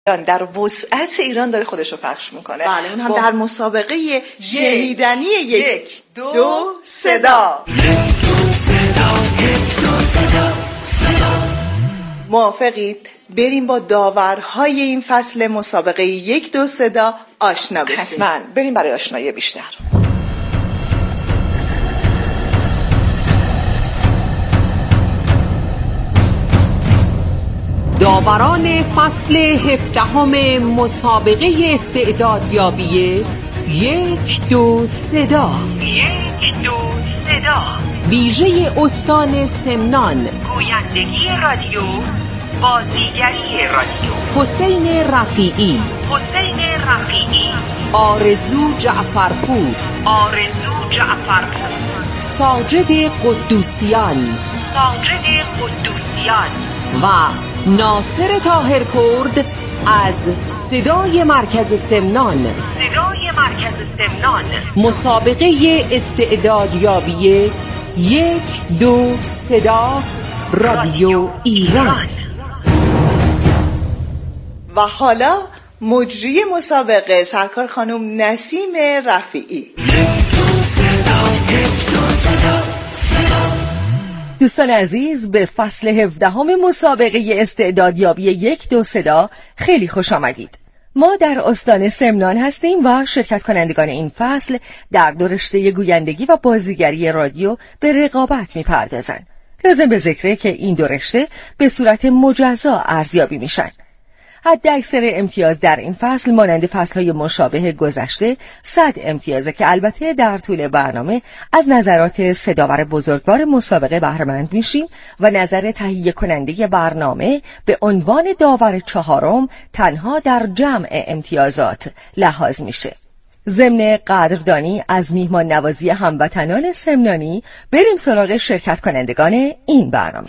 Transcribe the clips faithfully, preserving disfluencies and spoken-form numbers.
در وسعت ایران داره خودش رو پخش میکنه. بله، اون هم در مسابقه شنیدنی یک دو, دو صدا. یک دو صدا، یک دو صدا، صدا. موافقید بریم با داورهای این فصل مسابقه یک دو صدا آشنا بشیم؟ حتما بریم برای آشنایی بیشتر. داوران فصل هفدهم مسابقه استعدادیابی یک دو صدا. یک دو صدا. ویژه استان سمنان، گویندگی رادیو، بازیگری رادیو. حسین رفیعی، حسین رفیعی. آرزو جعفرپور، آرزو جعفرپور. ساجد قدوسیان، ساجد قدوسیان. و ناصر طاهرکرد از صدای مرکز سمنان. صدای مرکز سمنان. مسابقه استعدادیابی یک دو صدا رادیو ایران. و حالا مجری مسابقه سرکار خانم نسیم رفیعی. یک دو صدا، یک دو صدا، صدا. دوستان عزیز، به فصل هفدهم مسابقه استعدادیابی یک دو صدا خیلی خوش آمدید. ما در استان سمنان هستیم و شرکت کنندگان این فصل در دو رشته گویندگی و بازیگری رادیو به رقابت می‌پردازند. لازم به ذکره که این دو رشته به صورت مجزا ارزیابی میشن. حد اکثر امتیاز در این فصل مانند فصل‌های مشابه گذشته صد امتیازه که البته در طول برنامه از نظرات سه داور بزرگوار مسابقه بهره مند میشیم و نظر تهیه کننده برنامه به عنوان داور چهارم تنها در جمع امتیازات لحاظ میشه. ضمن قدردانی از میهمان نوازی هموطنان سمنانی، بریم سراغ شرکت کنندگان این برنامه.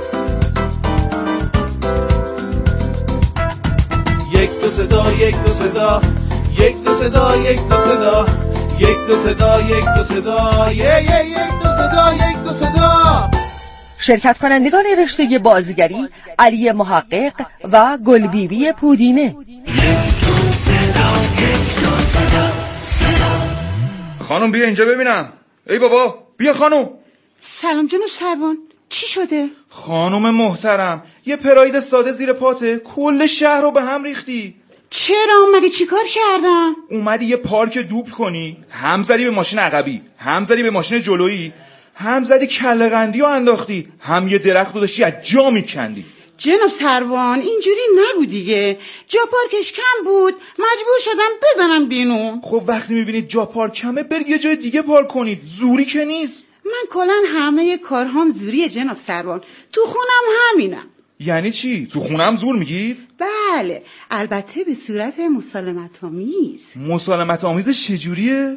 یک دو صدا، یک دو صدا، یک دو صدا، یک دو صدا، یک دو صدا، یک دو صدا، یک دو صدا، یک دو صدا. شرکت کنندگان رشته بازیگری علی محقق و گلبیبی پودینه. یک دو صدا، یک دو صدا، صدا. خانم بیا اینجا ببینم. ای بابا بیا خانم. سلام جناب سروان، چی شده؟ خانم محترم، یه پراید ساده زیر پاته، کل شهر رو به هم ریختی. چرا؟ مگه چی کار کردم؟ اومدی یه پارک دوبل کنی، هم زدی به ماشین عقبی، هم زدی به ماشین جلویی، هم زدی کله قندی رو انداختی، هم یه درخت رو داشتی از جا میکندی. جناب سروان اینجوری نگو دیگه، جا پارکش کم بود، مجبور شدم بزنم بینو. خب وقتی میبینید جا پارک کمه برید یه جای دیگه پارک کنید، زوری که نیست. من کلن همه کارهام زوریه جناب سروان، تو خونم همینم. یعنی چی؟ تو خونم زور میگی؟ بله، البته به صورت مسالمت آمیز. مسالمت آمیز چجوریه؟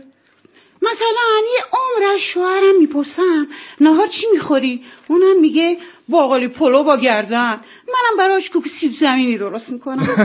مثلا یه عمر از شوهرم میپرسم نهار چی میخوری؟ اونم میگه باقالی پلو با گردن، منم براش کوک سیب زمینی درست میکنم.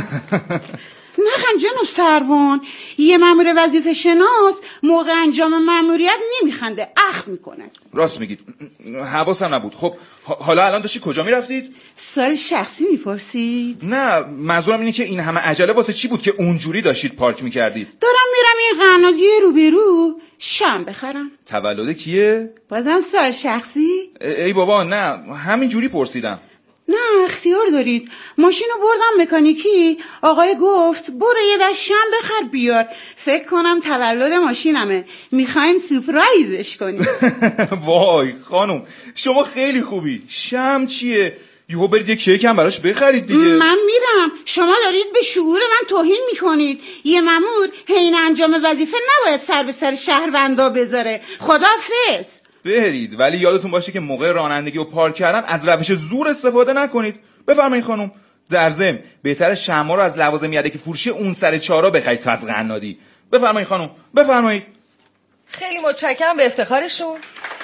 نخند جناب سروان، یه مأمور وظیفه شناس موقع انجام مأموریت نمیخنده، اخ میکنه. راست میگید، حواسم نبود. خب حالا الان داشتی کجا میرفتید؟ سوال شخصی میپرسید؟ نه، منظورم اینه که این همه عجله واسه چی بود که اونجوری داشتید پارک میکردید؟ دارم میرم این قنادی روبرو شم بخرم. تولد کیه؟ بازم سوال شخصی؟ ای بابا نه، همین جوری پرسیدم. نه اختیار دارید. ماشین رو بردم مکانیکی، آقای گفت برو یه دست شم بخر بیار، فکر کنم تولد ماشینمه، میخوایم سورپرایزش کنیم. وای خانم شما خیلی خوبی. شم چیه؟ یهو برید یه کیک هم براش بخرید دیگه. من میرم، شما دارید به شعور من توهین میکنید. یه مأمور حین انجام وظیفه نباید سر به سر شهروندا بذاره. خداحافظ. برید، ولی یادتون باشه که موقع رانندگی و پارک کردن از روش زور استفاده نکنید. بفرمایید خانم. در ضمن بهتره شمع رو از لوازم یدک فروشی اون سر چهارا بخرید تا از قنادی. بفرمایید خانم، بفرمایید. خیلی متشکرم، به افتخارشون.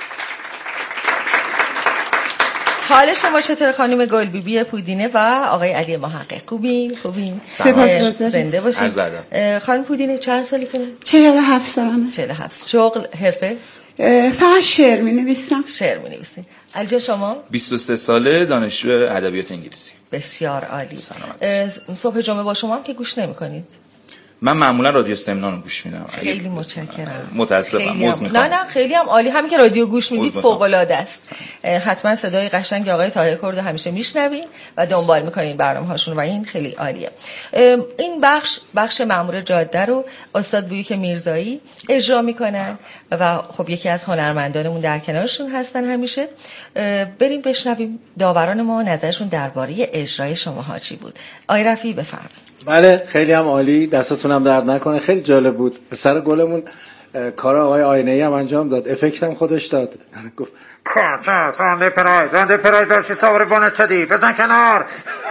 حال شما چطور خانم گلبیبی پودینه و آقای علی محقق؟ خوبین؟ خوبین؟ سپاسگزارم. زنده باشید. خانم پودینه چند سالتونه؟ چهل و هفت سالمه. چهل و هفت. شغل، حرفه؟ فقط شعر می نویسم. شعر می نویسیم. علی جان شما؟ بیست و سه ساله، دانشجو ادبیات انگلیسی. بسیار عالی. صبح جمعه با شما هم که گوش نمی‌کنید؟ من معمولا رادیو سمنان رو گوش میدم. خیلی متشکرم. متاسفم. عذر میخوام. نه نه خیلی هم عالی. همین که رادیو گوش میدید فوق العاده است. حتما صدای قشنگ آقای طاهر کرد همیشه میشنوین و دنبال میکنین برنامه‌هاشون و این خیلی عالیه. این بخش بخش مأمور جاده رو استاد بویک میرزایی اجرا میکنن و خب یکی از هنرمندانمون در کنارشون هستن همیشه. بریم بشنویم داوران ما نظرشون درباره اجرای شماها چی بود. آقای رفیعی بفرمایید. بله خیلی هم عالی، دستتون هم درد نکنه، خیلی جالب بود. پسر گلمون کار آقای آینه‌ای هم انجام داد، افکت هم خودش داد. گفت کاچا سانده پرای رانده پرای برشی سوار بانت شدی بزن کنار.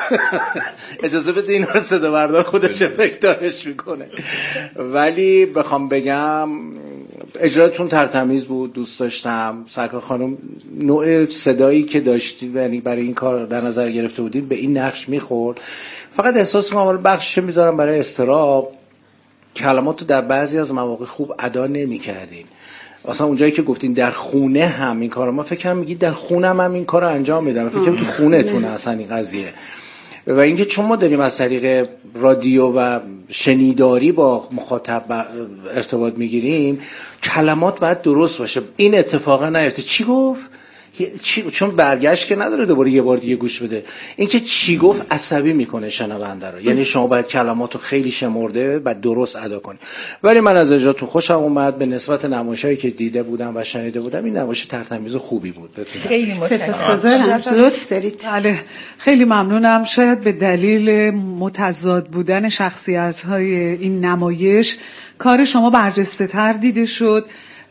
اجازه بده این رو صدا بردار خودش افکت دارش میکنه. ولی بخوام بگم اجراتون ترتمیز بود، دوست داشتم. سرکار خانم نوع صدایی که داشتی یعنی برای این کار در نظر گرفته بودین به این نقش میخورد. فقط احساس می‌کنم بخشش میذارم برای استراب، کلماتو در بعضی از مواقع خوب ادا نمی‌کردین. اصلا اونجایی که گفتین در خونه هم این کارو، ما فکر کنم میگید در خونم هم این کارو انجام میدم، فکر کنم تو خونه‌تون اصلا این قضیه. و اینکه چون ما داریم از طریق رادیو و شنیداری با مخاطب ارتباط میگیریم، کلمات باید درست باشه. این اتفاقا نیفته. چی گفت؟ چی؟ چون برگشت که نداره دوباره یه بار دیگه گوش بده. اینکه چی گفت عصبی میکنه شنونده رو. یعنی شما باید کلماتو خیلی شمرده و درست ادا کنی. ولی من از اجراتون خوشم اومد. به نسبت نمایشایی که دیده بودم و شنیده بودم این نمایش ترتمیز خوبی بود. خیلی متشکرم. لطف دارید. بله خیلی ممنونم. شاید به دلیل متضاد بودن شخصیت‌های این نمایش کار شما برجسته تر دیده شد.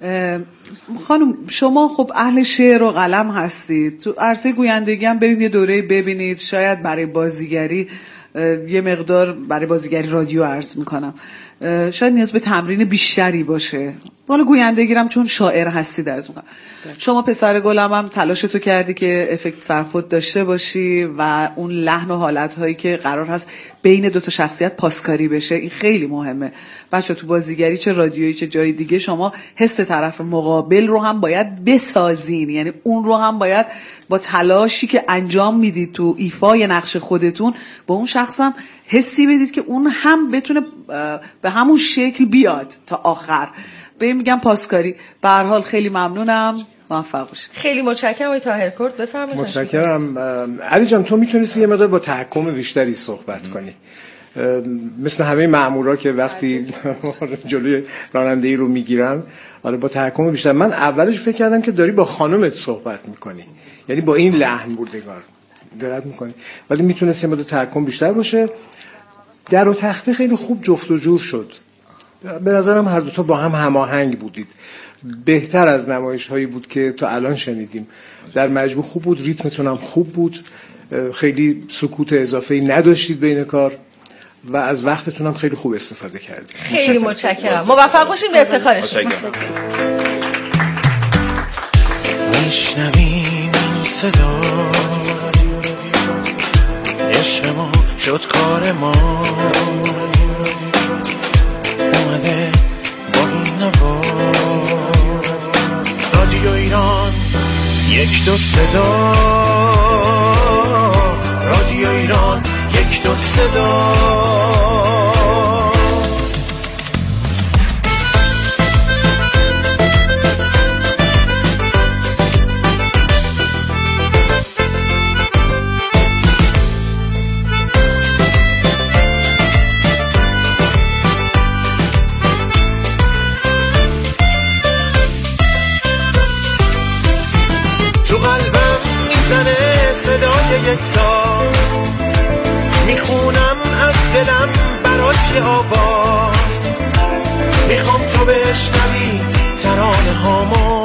خانم شما خب اهل شعر و قلم هستید، تو عرصه گویندگی هم برید یه دوره ببینید. شاید برای بازیگری یه مقدار برای بازیگری رادیو عرض میکنم شاید نیاز به تمرین بیشتری باشه. حالا گویندگی هم چون شاعر هستی درز میکنم. شما پسر گلم هم تلاش تو کردی که افکت سرخود داشته باشی و اون لحن و حالت هایی که قرار هست بین دو تا شخصیت پاسکاری بشه این خیلی مهمه. بچه تو بازیگری چه رادیویی چه جای دیگه شما حس طرف مقابل رو هم باید بسازین، یعنی اون رو هم باید با تلاشی که انجام میدید تو ایفای نقش خودتون با اون شخص هم حسی بدید که اون هم بتونه به همون شکل بیاد تا آخر. به میگم پاسکاری. به هر حال خیلی ممنونم، موفق باشید. خیلی متشکرم آقای طاهر کرد. بفرمایید. متشکرم. علی جان تو میتونستی یه مقدار با تحکم بیشتری صحبت کنی، مثل همه مأمورا که وقتی جلوی رانندگی رو میگیرن آره با تحکم بیشتر. من اولش فکر کردم که داری با خانومت صحبت میکنی، یعنی با این لحن بردگار دقت میکنی، ولی میتونستی یه مقدار تحکم بیشتر باشه. در و تخته خیلی خوب جفت و جور شد. به نظرم هر دو تا با هم هماهنگ بودید. بهتر از نمایش هایی بود که تا الان شنیدیم. در مجموع خوب بود، ریتمتون هم خوب بود، خیلی سکوت اضافه‌ای نداشتید بین کار و از وقتتون هم خیلی خوب استفاده کردید. خیلی متشکرم. موفق باشین به افتخارشون. میشنویم صدا عشق ما شد کار ما اومده با این نوا رادیو ایران یک دو صدا رادیو ایران یک دو صدا صدای یک سال میخونم از دلم برات یه آواز میخوام تو بشنوی ترانه هامو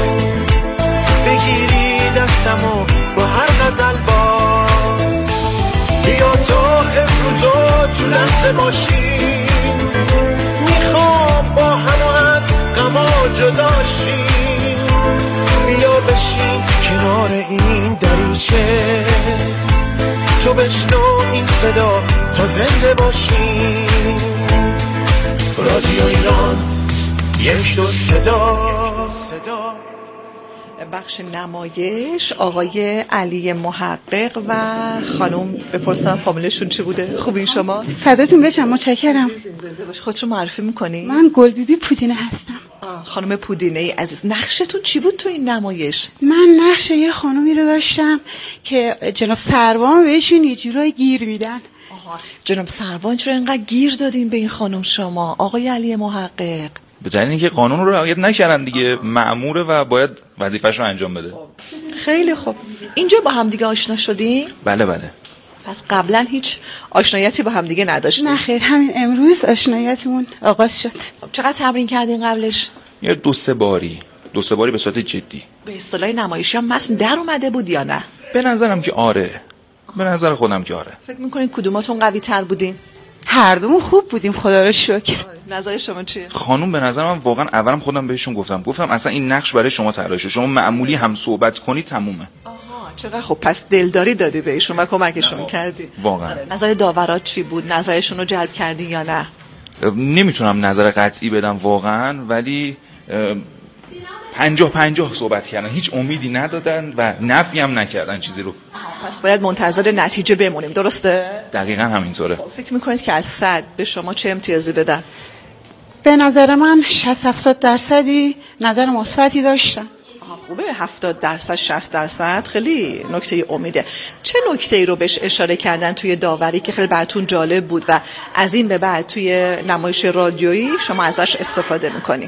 بگیری دستمو با هر غزل باز بیا تو امروزو تو لحظه باشیم میخوام با هم از غما جدا شیم بیا بشین کنار این دریچه تو بشنو این صدا تا زنده باشیم رادیو ایران یک دو صدا. بخش نمایش آقای علی محقق و خانم بپرسم فامیلشون چی بوده؟ خوبین شما؟ فداتون بشم، متشکرم. خودتون معرفی میکنی؟ من گلبیبی پودینه هستم. خانم پودینه ای عزیز، نقشتون چی بود تو این نمایش؟ من نقش یه خانومی رو داشتم که جناب سروان بهشون یه جورایی گیر میدن. جناب سروان چرا اینقدر گیر دادین به این خانم شما آقای علی محقق؟ به دلیل اینکه قانون رو رعایت نکردن دیگه، مأموره و باید وظیفه‌ش رو انجام بده. خیلی خوب. اینجا با هم دیگه آشنا شدین؟ بله بله. پس قبلا هیچ آشنایتی با هم دیگه نداشتین؟ نه خیر، همین امروز آشنایتمون آغاز شد. چقدر تمرین کردین قبلش؟ یه دو سه باری دو سه باری به صورت جدی. به اصطلاح نمایشی هم متن در اومده بود یا نه؟ به نظرم که آره. به نظر خودم که آره. فکر میکنین کدوماتون قوی تر بودین؟ هر دومون خوب بودیم خدا رو شکر. نظر شما چیه؟ خانوم به نظر من واقعا اولم خودم بهشون گفتم گفتم اصلا این نقش برای شما طراحی شده، شما معمولی هم صحبت کنی تمومه. آها چقدر خب، پس دلداری دادی بهشون و کمکشون کردی. واقعا. نظر داورات چی بود؟ نظرشون رو جلب کردی یا نه؟ نمیتونم نظر قطعی بدم واقعا، ولی پنجاه پنجاه صحبت کردن، هیچ امیدی ندادن و نفی هم نکردن چیزی رو. پس باید منتظر نتیجه بمونیم، درسته؟ دقیقاً همینطوره. فکر میکنید که از صد به شما چه امتیازی بدن؟ به نظر من شصت هفتاد درصدی نظر مثبتی داشتم. خوبه، هفتاد درصد شصت درصد خیلی نکته امیده. چه نکته ای رو بهش اشاره کردن توی داوری که خیلی براتون جالب بود و از این به بعد توی نمایش رادیویی شما ازش استفاده میکنی؟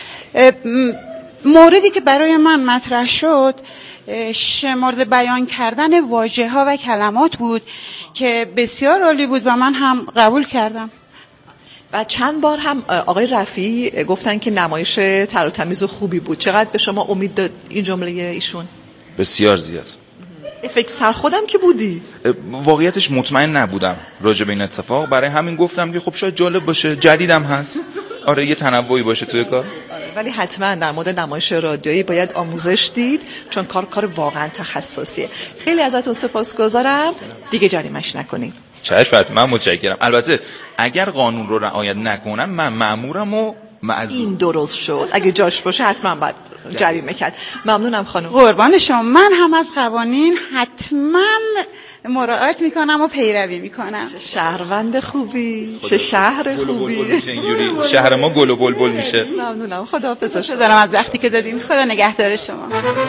موردی که برای من مطرح شد مورد بیان کردن واژه ها و کلمات بود که بسیار عالی بود و من هم قبول کردم. و چند بار هم آقای رفیعی گفتن که نمایش تر و تمیز و خوبی بود. چقدر به شما امید داد این جمله ایشون؟ بسیار زیاد. فکر سر خودم که بودی؟ واقعیتش مطمئن نبودم راجع به این اتفاق، برای همین گفتم که خب شاید جالب باشه، جدیدم هست. آره یه تنوعی باشه توی کار. ولی حتما در مورد نمایش رادیویی باید آموزش دید، چون کار کار واقعا تخصصیه. خیلی ازتون سپاسگزارم، دیگه جریمش نکنید. چشم، حتما متشکرم. البته اگر قانون رو رعایت نکنم من مأمورم و معذور. این درست شد، اگه جاش باشه حتما باید جریمه کرد. ممنونم خانم. قربان شما، من هم از قوانین حتما مراعات میکنم و پیروی میکنم. چه شهروند خوبی، چه شهر خوبی. اینجوری شهر ما گل و بلبل میشه. ممنونم، خداحافظ. شما دارم از وقتی که دادین. خدا نگهدار شما.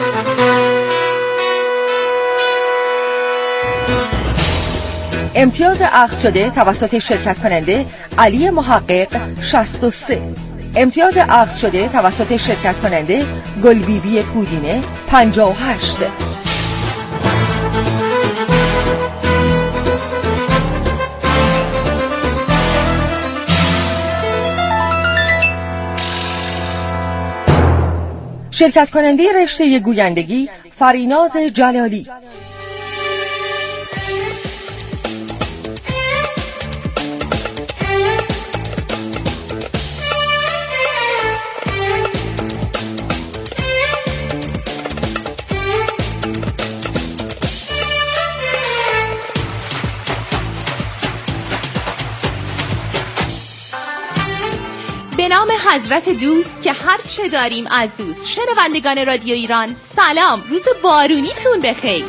امتیاز اخذ شده توسط شرکت کننده علی محقق شصت و سه. امتیاز اخذ شده توسط شرکت کننده گلبیبی پودینه پنجاه و هشت. شرکت کننده رشته گویندگی فریناز جلالی. به نام حضرت دوست که هر چه داریم عزوز. شنوندگان رادیو ایران سلام، روز بارونیتون بخیر.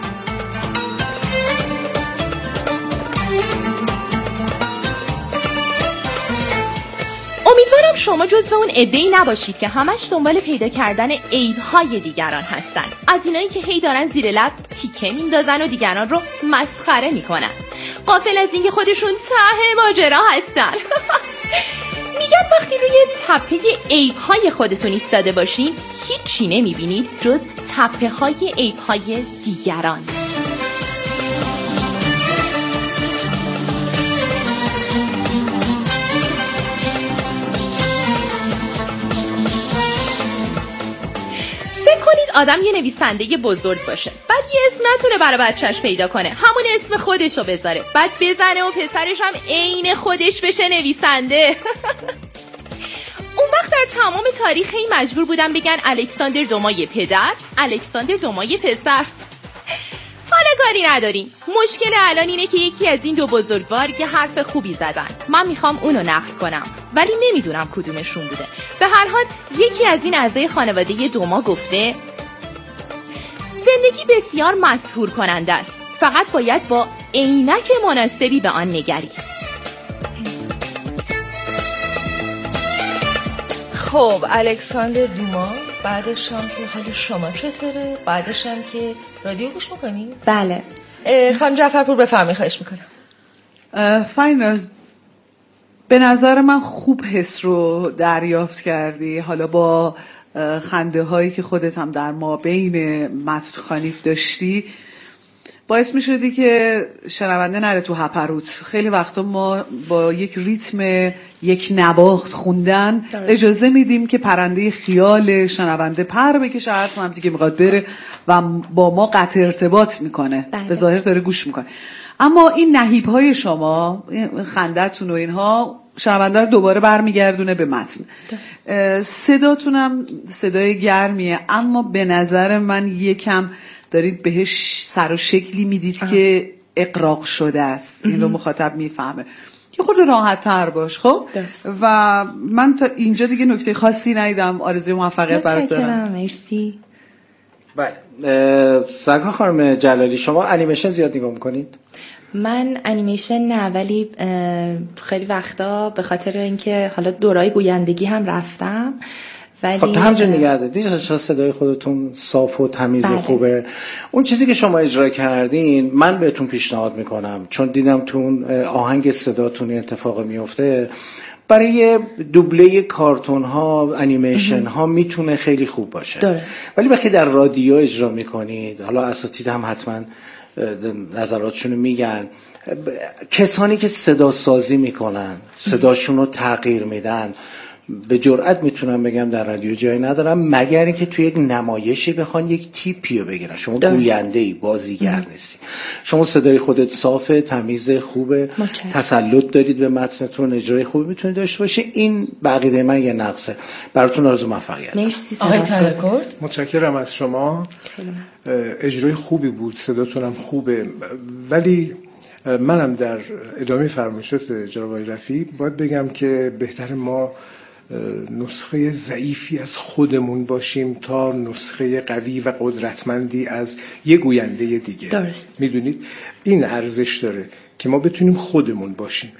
امیدوارم شما جزو اون عده‌ای نباشید که همش دنبال پیدا کردن عیب‌های دیگران هستن، از اینایی که هی دارن زیر لب تیکه میندازن و دیگران رو مسخره میکنن، غافل از اینکه خودشون ته ماجرا هستن. میگن وقتی روی تپه عیب‌های خودتون ایستاده باشین هیچی نمیبینید جز تپه‌های عیب‌های دیگران. فکر کنید آدم یه نویسنده بزرگ باشه، بعد یه اسم نتونه برای بچهش پیدا کنه، همون اسم خودشو بذاره، بعد بزنه و پسرش هم عین خودش بشه نویسنده. اون وقت در تمام تاریخ این مجبور بودن بگن الکساندر دومای پدر، الکساندر دومای پسر. حالا کاری نداریم، مشکل الان اینه که یکی از این دو بزرگوار یه حرف خوبی زدن، من میخوام اونو نقل کنم ولی نمیدونم کدومشون بوده. به هر حال یکی از این اعضای خانواده دوما گفته زندگی بسیار مسحور کننده است، فقط باید با عینک مناسبی به آن نگریست. خب الکساندر دوما، بعدش هم که حال شما چطوره؟ بعدش هم که رادیو گوش میکنی؟ بله. خانم جعفرپور بفرمایید، خواهش میکنم. فایناز، به نظر من خوب حس رو دریافت کردی، حالا با خنده هایی که خودت هم در ما بین متن خوانید داشتی، باعث می شدی که شنونده نره تو هپروت. خیلی وقتا ما با یک ریتم یک نواخت خوندن درست. اجازه میدیم که پرنده خیال شنونده پر بکشه هر سمتی که میخواد بره و با ما قطع ارتباط میکنه، به ظاهر داره گوش میکنه. اما این نهیب های شما، خندتون و اینها شنونده رو دوباره برمیگردونه به متن. صداتونم صدای گرمیه، اما به نظر من یکم دارید بهش سر و شکلی میدید آه. که اقراق شده است. این رو مخاطب میفهمه. یه خود راحت تر باش. خب دست. و من تا اینجا دیگه نکته خاصی ندیدم. آرزوی موفقیت برات دارم. مرسی. بله. سرکار خانم جلالی، شما انیمیشن زیاد نگاه میکنید؟ من انیمیشن نه، ولی خیلی وقتا به خاطر اینکه حالا دورای گویندگی هم رفتم، ولی خب تو همجا نگه دارید چرا صدای خودتون صاف و تمیز و خوبه. اون چیزی که شما اجرا کردین من بهتون پیشنهاد میکنم، چون دیدم تو اون آهنگ صداتون اتفاق میفته، برای دوبله کارتون ها انیمیشن ها میتونه خیلی خوب باشه. درست. ولی وقتی در رادیو اجرا میکنید، حالا اساتید هم حتما نظراتشونو میگن، کسانی که صدا سازی میکنن، صداشونو تغییر میدن، به جرئت میتونم بگم در رادیو جایی ندارم، مگر اینکه توی یک نمایشی بخوان یک تیپی رو بگیرن. شما گوینده‌ای، بازیگر نیستی. شما صدای خودت صافه، تمیز، خوبه، تسلط دارید به متنتون، اجرای خوبی میتونید داشته باشی. این بقیده من یه نقصه. براتون آرزو موفقیت. مرسی. متشکرم از شما. اجرای خوبی بود، صداتونم خوبه، ولی منم در ادامه فرمایشات جناب آقای رفیعی باید بگم که بهتر ما نسخه ضعیفی از خودمون باشیم تا نسخه قوی و قدرتمندی از یه گوینده دیگه. درست. میدونید این ارزش داره که ما بتونیم خودمون باشیم.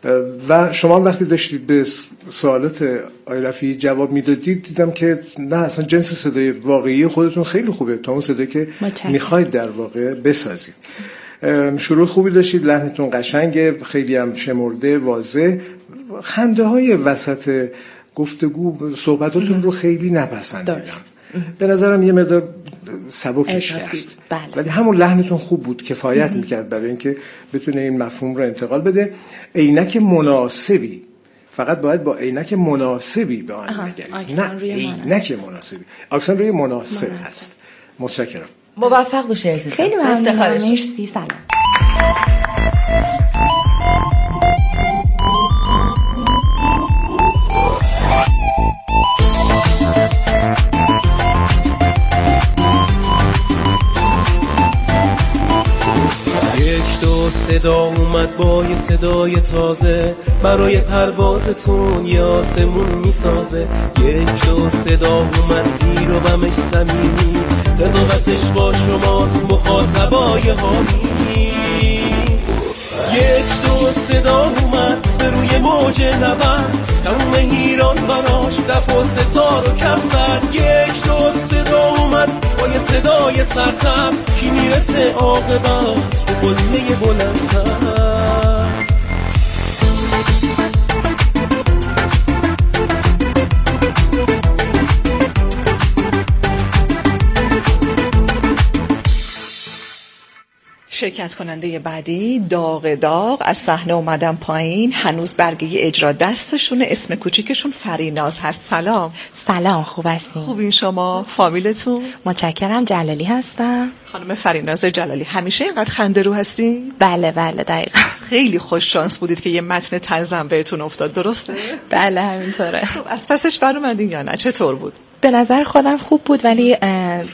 و شما وقتی داشتید به سوالات آقای رفیعی جواب میدادید، دیدم که نه، اصلا جنس صدای واقعی خودتون خیلی خوبه تا اون صدایی که میخواید در واقع بسازید. شروع خوبی داشتید، لحنتون قشنگه، خیلی هم شمرده، واضح. خنده های وسط گفتگو صحبتاتون رو خیلی نپسندیدم. به نظرم یه مقدار سبکش کرد. بله. ولی همون لحنتون خوب بود، کفایت میکرد برای اینکه بتونه این مفهوم رو انتقال بده. عینک مناسبی، فقط باید با عینک مناسبی به آن نگریست، نه عینک مناسبی. اکسان روی مناسب مناسب. هست. متشکرم. موفق بشه عزیزم. خیلی ممنونم. مرسی. سلام. یک دو صدا اومد با یه صدای تازه، برای پروازتون یه آسمون میسازه. یک دو صدا اومد زیر و بمش زمینی، قضاوتش با شماست مخاطبای حامی. یک دو صدا اومد به روی موج نبرد، تموم ایران براش دف و ستار و کم زد. یک دو صدا اومد با یه صدای سرتم، کی میرسه عاقبت به قله بلندتر. شرکت کننده بعدی داغ داغ از صحنه اومدن پایین، هنوز برگه اجرا دستشونه، اسم کوچیکشون فریناز هست. سلام. سلام، خوب هستین؟ خوبین شما؟ فامیلتون؟ متشکرم. جلالی هستم. خانم فریناز جلالی، همیشه اینقدر خنده رو هستی؟ بله بله دقیقاً. خیلی خوش شانس بودید که یه متن طنزم بهتون افتاد، درسته؟ بله همینطوره. خب از پسش بر اومدین یا نه؟ چطور بود؟ به نظر خودم خوب بود، ولی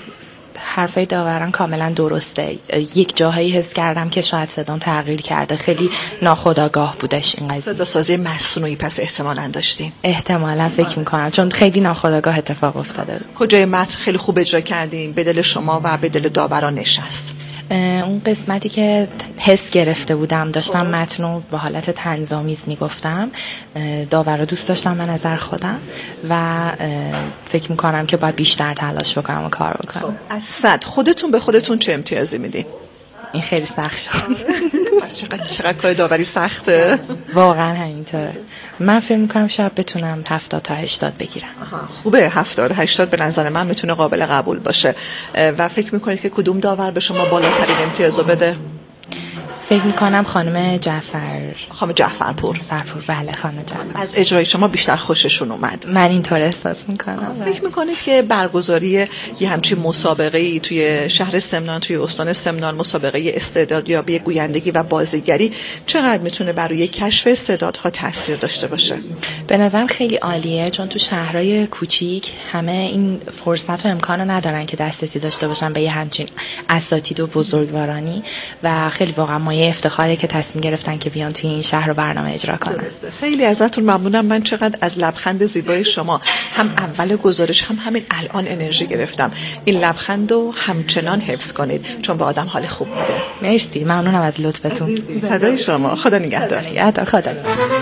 حرفای داوران کاملا درسته. یک جاهایی حس کردم که شاید صدام تغییر کرده، خیلی ناخودآگاه بودش این قضیه. صدا سازی مصنوعی پس احتمالاً داشتیم. احتمالاً فکر میکنم، چون خیلی ناخودآگاه اتفاق افتاده. کجای متن خیلی خوب اجرا کردیم، به دل شما و به دل داوران نشست؟ اون قسمتی که حس گرفته بودم، داشتم متنو به حالت طنزآمیز میگفتم، داورا دوست داشتم من نظر خودم و فکر میکنم که باید بیشتر تلاش بکنم و کار بکنم. از صد خودتون به خودتون چه امتیازی میدین؟ این خیلی سخت شد. چقدر چقدر کار داوری سخته. واقعا همینطوره. من فکر میکنم شاید بتونم هفتاد تا هشتاد بگیرم. خوبه، هفتاد هشتاد به نظر من میتونه قابل قبول باشه. و فکر میکنید که کدوم داور به شما بالاترین امتیازو بده؟ فکر میکنم خانم جعفر خانم جعفرپور. فرپور بله خانم جعفر. از اجرای شما بیشتر خوششون اومد. من اینطور احساس میکنم. فکر میکنید که برگزاری یه همچین مسابقه ای توی شهر سمنان، توی استان سمنان، مسابقه استعدادیابی گویندگی و بازیگری چقدر میتونه برای کشف استعدادها تاثیر داشته باشه؟ به نظرم خیلی عالیه، چون تو شهرهای کوچیک همه این فرصت و امکانو ندارن که دسترسی داشته باشن به یه همچین اساتید و بزرگوارانی و خیلی واقعا مایه افتخاره که تصمیم گرفتن که بیان توی این شهر رو برنامه اجرا کنن. خیلی ازتون ممنونم. من چقدر از لبخند زیبای شما هم اول گزارش هم همین الان انرژی گرفتم. این لبخند رو همچنان حفظ کنید چون به آدم حال خوب میده. مرسی، ممنونم از لطفتون. فدای شما. خدا نگهدار. نگهدار. خدا.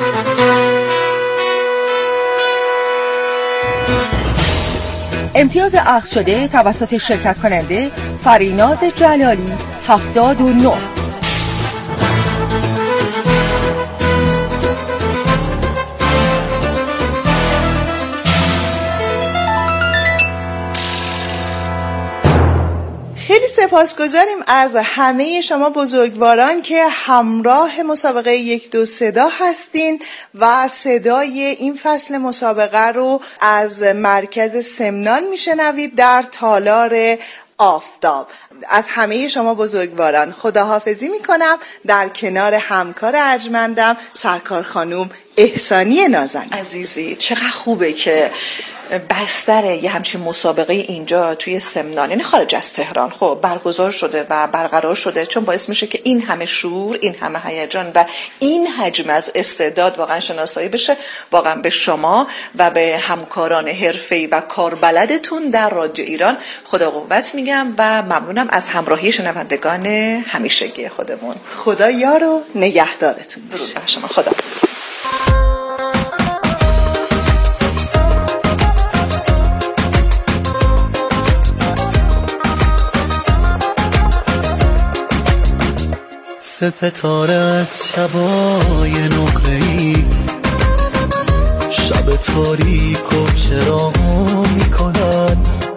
امتیاز اخذ شده توسط شرکت کننده فریناز جلالی هفتاد و نه. خیلی سپاسگزاریم از همه شما بزرگواران که همراه مسابقه یک دو صدا هستین و صدای این فصل مسابقه رو از مرکز سمنان میشنوید در تالار آفتاب. از همه شما بزرگواران خداحافظی میکنم در کنار همکار ارجمندم سرکار خانوم احسانی نازنین. عزیزی چقدر خوبه که بستر یه همچین مسابقه اینجا توی سمنان، یعنی خارج از تهران، خب برگزار شده و برقرار شده، چون باعث میشه که این همه شور، این همه هیجان و این حجم از استعداد واقعا شناسایی بشه. واقعا به شما و به همکاران حرفه‌ای و کاربلدتون در رادیو ایران خدا قوت میگم و ممنونم از همراهی شنوندگان همیشگی خودمون. خدا یار و نگهدارتون باشه. درود بر شما. خدا حافظ. سه ستاره از شبای نقره‌ای، شب تاریک و چراغ میکنن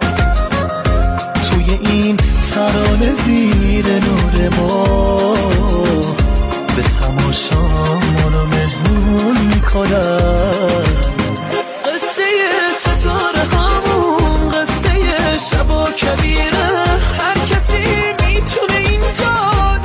توی این ترانه زیر نور ما، به تماشا منو مهمون میکنن. قصه ستاره همون قصه شب و کبیره، هر کسی میتونه اینجا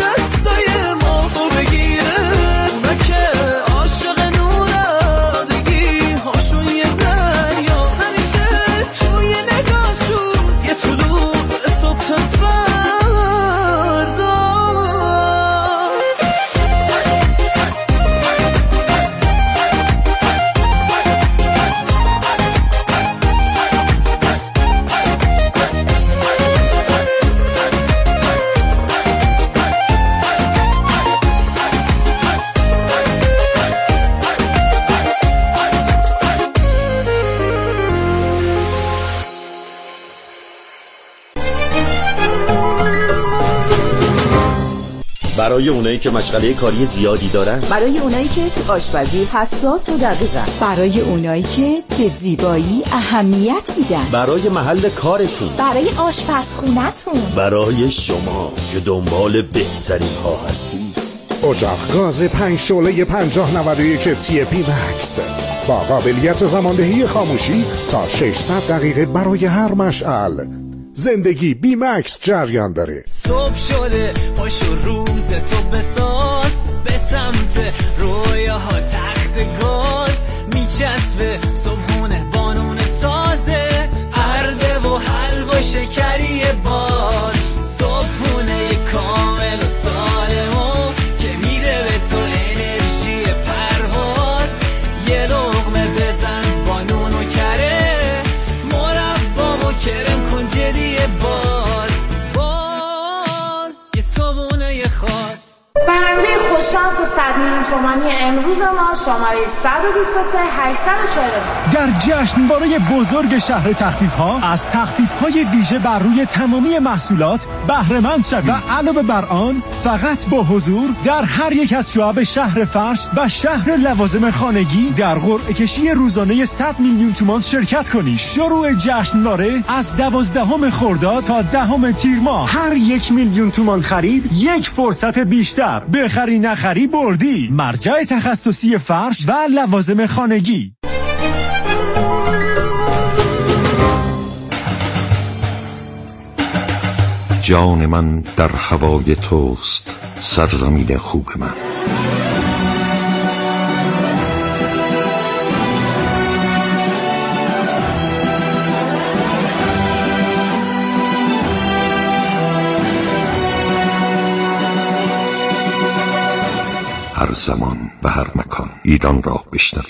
برای اونایی که مشغله کاری زیادی دارن، برای اونایی که تو آشپزی حساس و دقیقن، برای اونایی که به زیبایی اهمیت میدن، برای محل کارتون، برای آشپزخونتون، برای شما که دنبال بهترین ها هستید. اجاق گاز پنج شعله پنجاه نود و یک تی پی مکس با قابلیت زماندهی خاموشی تا ششصد دقیقه برای هر مشعل. زندگی بی مکس جریان داره. صبح شده پاشو روز تو بساز، به سمت رویاها تخت گاز میچسبه صبحونه بانون تازه، ارده و حلوا شکری باز. صد میلیون تومانی امروز ما شماره صد و بیست و سه هشتصد و چهل و نه. در جشنواره بزرگ شهر تخفیف‌ها از تخفیف‌های ویژه بر روی تمامی محصولات بهره مند شوید و علاوه بر آن فقط با حضور در هر یک از شعب شهر فرش و شهر لوازم خانگی در قرعه کشی روزانه صد میلیون تومان شرکت کنید. شروع جشنواره از دوازدهم خرداد تا دهم تیر ماه. هر یک میلیون تومان خرید یک فرصت بیشتر. بخری نخری بردی. مرجع تخصصی فرش و لوازم خانگی. جان من در هوای توست، سرزمین خوب من. هر زمان و هر مکان ایران را بشنوید.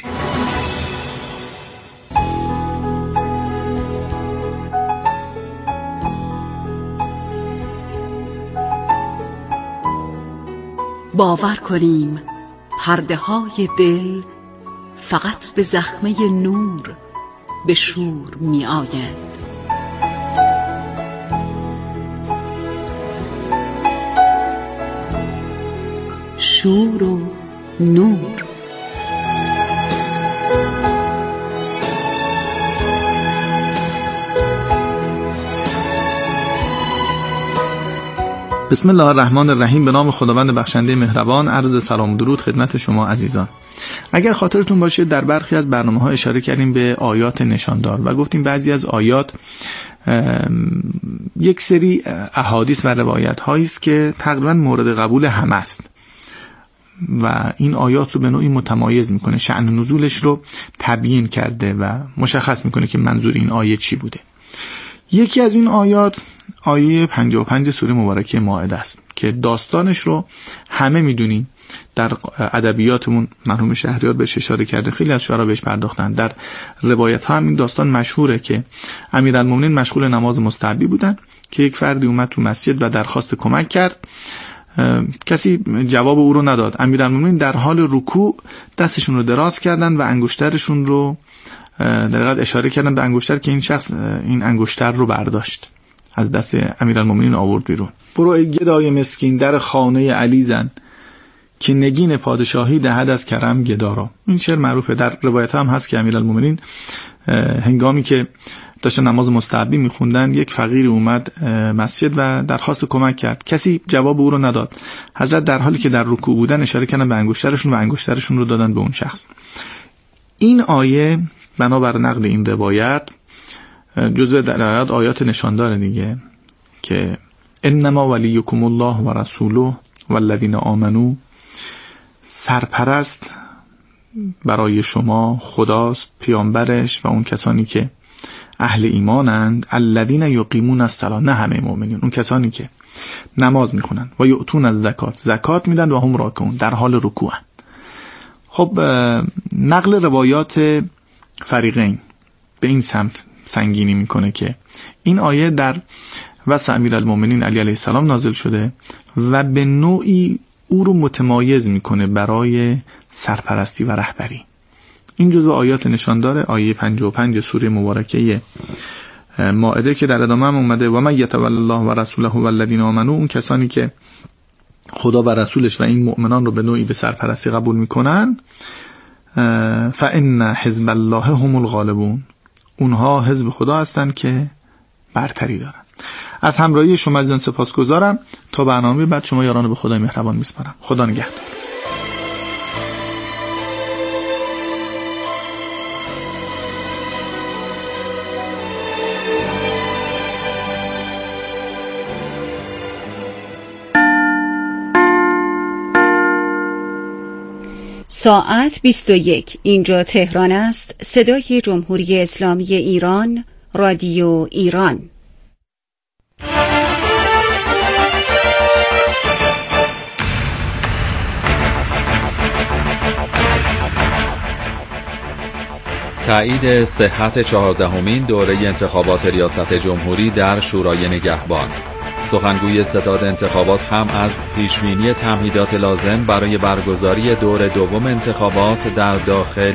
باور کنیم پرده های دل فقط به زخمه نور به شور می آیند. شور و نور. بسم الله الرحمن الرحیم. به نام خداوند بخشنده مهربان. عرض سلام و درود خدمت شما عزیزان. اگر خاطرتون باشه در برخی از برنامه‌ها اشاره کردیم به آیات نشاندار و گفتیم بعضی از آیات یک سری احادیث و روایت هایی است که تقریبا مورد قبول همه است و این آیات رو به نوعی متمایز میکنه، شأن نزولش رو تبیین کرده و مشخص میکنه که منظور این آیه چی بوده. یکی از این آیات آیه پنجاه و پنج سوره مبارکه مائده است که داستانش رو همه میدونیم. در ادبیاتمون مرحوم شهریار بهش اشاره کرده، خیلی از شعرا بهش پرداختن. در روایت ها هم این داستان مشهوره که امیرالمومنین مشغول نماز مستحبی بودن که یک فردی اومد تو مسجد و درخواست کمک کرد. کسی جواب او رو نداد. امیرالمومنین در حال رکوع دستشون رو دراز کردن و انگشترشون رو در حقیقت اشاره کردن به انگشتر که این شخص این انگشتر رو برداشت، از دست امیرالمومنین آورد بیرون. برو ای گدای مسکین در خانه علی زن، که نگین پادشاهی دهد از کرم گدا را. این شعر معروفه. در روایت هم هست که امیرالمومنین هنگامی که داشتن نماز مستحبی میخوندن یک فقیر اومد مسجد و درخواست کمک کرد. کسی جواب او رو نداد. حضرت در حالی که در رکوع بودن اشاره کردن به انگشترشون و انگشترشون رو دادن به اون شخص. این آیه بنابر نقل این روایت جزء در آیات نشاندار دیگه که انما ولیکم الله و رسوله والذین آمنوا، سرپرست برای شما خداست، پیامبرش و اون کسانی که اهل ایمانند. الذین یقیمون الصلاة، نه همه مؤمنین، اون کسانی که نماز میخونن و یؤتون الزکات، زکات میدن و هم راکعون، در حال رکوعن. خب نقل روایات فریقین به این سمت سنگینی میکنه که این آیه در وصف امیرالمومنین علی علیه السلام نازل شده و به نوعی او رو متمایز میکنه برای سرپرستی و رهبری. این جزو آیات نشان داره. آیه پنجاه و پنج سوره مبارکه مائده که در ادامه هم اومده و من یتولی الله و رسوله والذین آمنوا، اون کسانی که خدا و رسولش و این مؤمنان رو به نوعی به سرپرستی قبول میکنن، فان حزب الله هم الغالبون، اونها حزب خدا هستند که برتری دارن. از همراهی شما عزیزان سپاسگزارم. تا برنامه بعد شما یاران به خدای مهربان میسپارم. خدا نگهدار. ساعت بیست و یک. اینجا تهران است. صدای جمهوری اسلامی ایران، رادیو ایران. تایید صحت چهاردهمین دوره انتخابات ریاست جمهوری در شورای نگهبان. سخنگوی ستاد انتخابات هم از پیشبینی تمهیدات لازم برای برگزاری دور دوم انتخابات در داخل